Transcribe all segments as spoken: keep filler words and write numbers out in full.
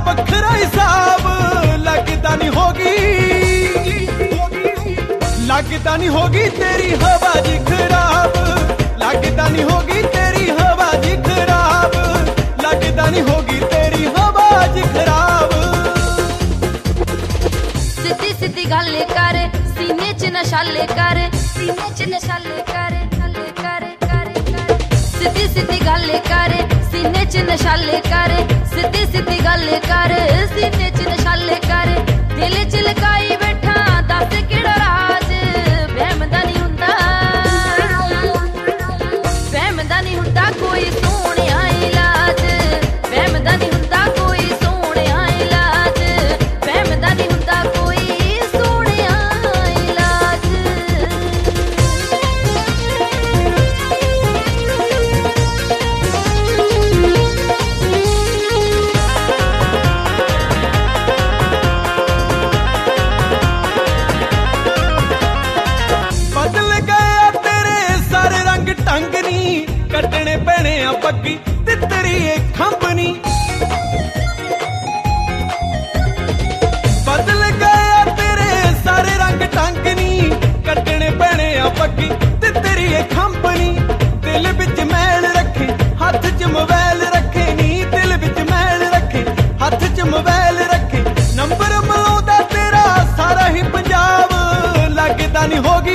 ਵੱਖਰਾ ਹਿਸਾਬ ਲੱਗਦਾ ਨਹੀਂ ਹੋਗੀ ਲੱਗਦਾ ਨਹੀਂ ਹੋਗੀ ਤੇਰੀ ਹਵਾ ਜੀ ਖਰਾਬ ਲੱਗਦਾ ਨਹੀਂ ਹੋਗੀ ਤੇਰੀ ਹਵਾ ਜੀ ਖਰਾਬ ਲੱਗਦਾ ਨਹੀਂ ਹੋਗੀ ਤੇਰੀ ਹਵਾ ਜੀ ਖਰਾਬ ਸਿੱਧੀ ਸਿੱਧੀ ਗੱਲ ਕਰ ਸੀਨੇ ਚ ਨਸ਼ਾਲੇ ਕਰ ਸੀਨੇ ਚ ਨਸ਼ਾਲੇ ਕਰ ਨਸ਼ਾਲੇ ਕਰ ਕਰ ਸਿੱਧੀ ਸਿੱਧੀ ਗੱਲ ਕਰ ਸੀਨੇ ਚ ਨਸ਼ਾਲੇ ਕਰ ਸਿੱਧੀ ਸਿੱਧੀ ਗੱਲ ਕਰ ਸੀਨੇ ਚ ਨਸ਼ਾਲੇ ਕਰ ਦਿਲ ਚ ਲਗਾਈ ਬੈਠਾ ਦੱਸ ਕਿਹੜਾ ਰਾਜ ਵਹਿਮ ਦਾ ਨਹੀਂ ਹੁੰਦਾ ਵਹਿਮ ਦਾ ਨਹੀਂ ਹੁੰਦਾ ਕੋਈ ਸੋਹਣਿਆ ਇਲਾਜ ਵਹਿਮ ਦਾ ਨਹੀਂ ਹੁੰਦਾ ਕੋਈ ਸੋਹਣਿਆ ਇਲਾਜ ਵਹਿਮ ਦਾ ਨਹੀਂ ਹੁੰਦਾ ਕੋਈ ਸੋਹਣਿਆ ਇਲਾਜ ਬਦਲ ਗਿਆ ਤੇਰੇ ਸਾਰੇ ਰੰਗ ਢੰਗ ਨੀ ਕੱਢਣੇ ਪੈਣੇ ਆ ਪੱਗੀ ਤੇ ਤੇਰੀ ਇਹ ਖੰਭਨੀ ਬਦਲ ਗਿਆ ਤੇਰੇ ਸਾਰੇ ਰੰਗ ਢੰਗ ਨੀ ਕੱਢਣੇ ਪੈਣੇ ਆ ਪੱਗੀ ਤੇ ਤੇਰੀ ਇਹ ਖੰਭਨੀ ਦਿਲ ਵਿੱਚ ਮੈਲ ਰੱਖੇ ਹੱਥ 'ਚ ਮੋਬਾਈਲ ਰੱਖੇ ਨੀ ਦਿਲ ਵਿੱਚ ਮੈਲ ਰੱਖੇ ਹੱਥ 'ਚ ਮੋਬਾਈਲ ਰੱਖੇ ਨੰਬਰ ਮਲਾਉਂਦਾ ਤੇਰਾ ਸਾਰਾ ਹੀ ਪੰਜਾਬ ਲੱਗਦਾ ਨਹੀਂ ਹੋਗੀ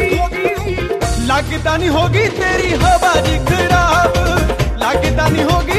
ਲੱਗਦਾ ਨਹੀਂ ਹੋਗੀ ਤੇਰੀ ਹਵਾ ਜੀ ਖਰਾਬ ਲੱਗਦਾ ਨਹੀਂ ਹੋਗੀ